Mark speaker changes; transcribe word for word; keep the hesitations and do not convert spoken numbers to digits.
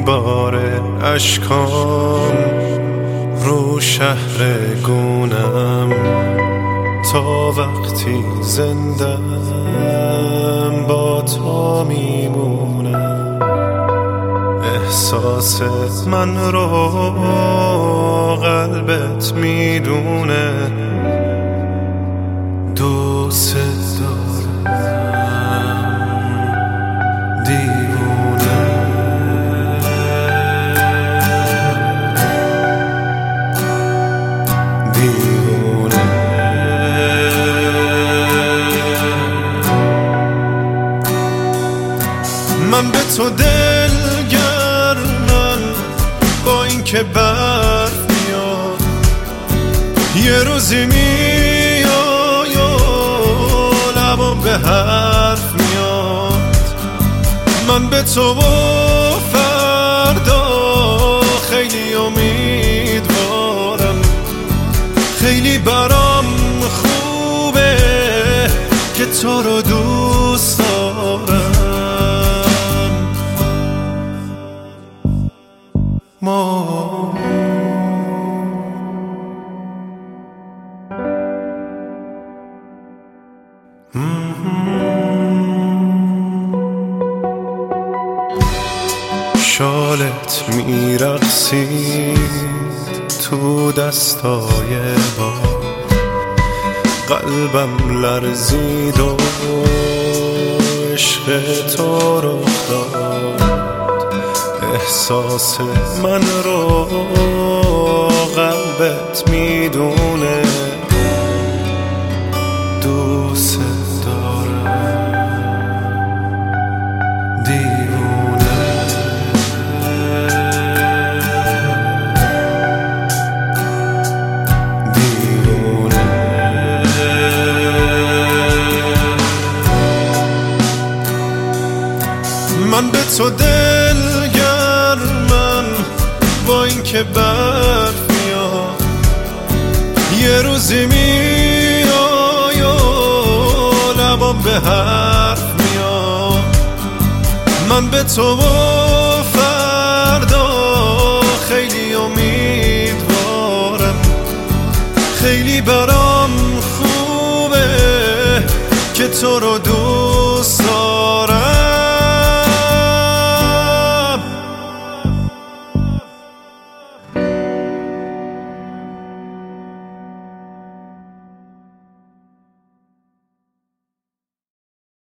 Speaker 1: میباره اشکام رو شهر گونم تا وقتی زندم با تو میمونم. احساس من رو قلبت میدونه، دوست دارم دیوونه. دیوونه من به تو دلگرمم، با این که برف میاد یه روزی میای و لبام به حرف میاد. من به تو و فردا خیلی امیدوارم، خیلی برام خوبه که تو رو دوست دارم. ما شالت میرقصید تو دستای با، قلبم لرزید و عشق تو رو داد. احساس من رو قلبت میدونه، دوست دارم دیوونه. دیوونه من به تو دلگرمم، با این که برف میاد یه روزی میای و لبام به حرف میاد. من به تو و فردا خیلی امیدوارم، خیلی برام خوبه که تو رو دور